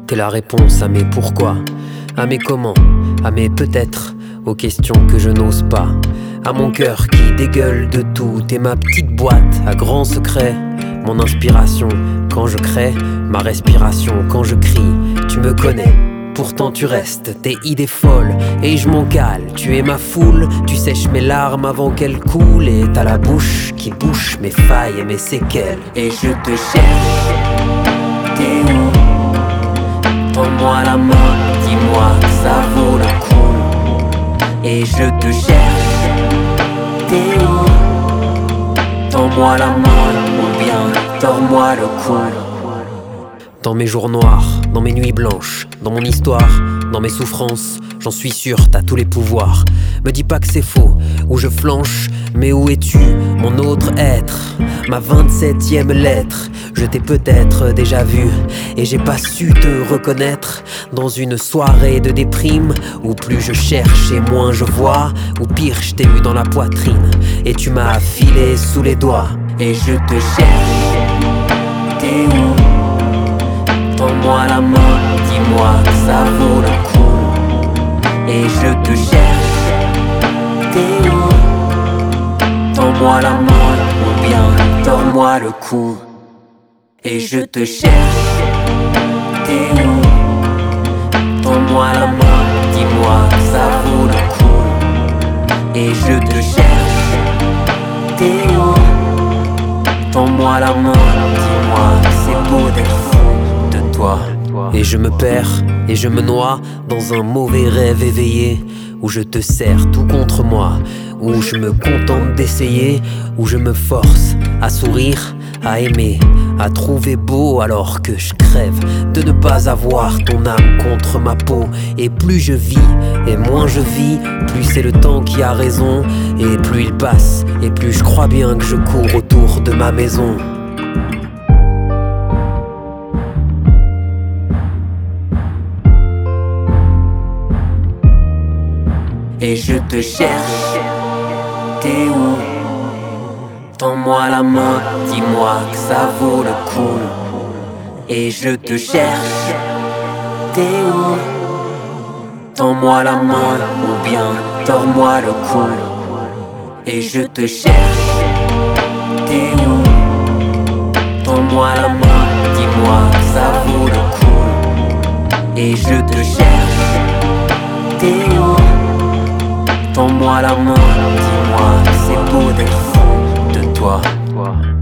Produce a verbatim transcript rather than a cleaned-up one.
T'es la réponse à mes pourquoi, à mes comment, à mes peut-être, aux questions que je n'ose pas. À mon cœur qui dégueule de tout, t'es ma petite boîte à grands secrets. Mon inspiration quand je crée, ma respiration quand je crie. Tu me connais, pourtant tu restes, tes idées folles et je m'en cale. Tu es ma foule, tu sèches mes larmes avant qu'elles coulent. Et t'as la bouche qui bouche mes failles et mes séquelles. Et je te cherche, t'es où? Tends-moi la main, dis-moi que ça vaut le coup. Et je te cherche, t'es où? Tends-moi la main, ou bien tords-moi le cou. Dans mes jours noirs, dans mes nuits blanches, dans mon histoire, dans mes souffrances, j'en suis sûr, t'as tous les pouvoirs. Me dis pas que c'est faux, ou je flanche, mais où es-tu, mon autre être? Ma vingt-septième lettre, je t'ai peut-être déjà vu, et j'ai pas su te reconnaître. Dans une soirée de déprime, où plus je cherche et moins je vois, ou pire je t'ai eu dans la poitrine, et tu m'as filé sous les doigts. Et je te cherche, t'es où? Tends-moi la main, dis-moi que ça vaut le coup. Et je te cherche, t'es où? Tends-moi la main, ou bien tords-moi le cou. Et je te cherche, t'es où? Tends-moi la main, dis-moi que ça vaut le coup. Et je te cherche, t'es où? Tends-moi la main, dis-moi que c'est beau d'être fou de toi. Et je me perds, et je me noie dans un mauvais rêve éveillé, où je te serre tout contre moi, où je me contente d'essayer, où je me force à sourire, à aimer, à trouver beau alors que je crève de ne pas avoir ton âme contre ma peau. Et plus je vis, et moins je vis, plus c'est le temps qui a raison. Et plus il passe, et plus je crois bien que je cours autour de ma maison. Et je te cherche, t'es où? Tends-moi la main, dis-moi que ça vaut le coup. Et je te cherche, t'es où? Tends-moi la main, ou bien tords-moi le cou. Et je te cherche, t'es où? Tends-moi la main, dis-moi que ça vaut le coup. Et je te cherche, t'es où? Tends-moi la main, dis-moi que c'est beau d'être fou de toi.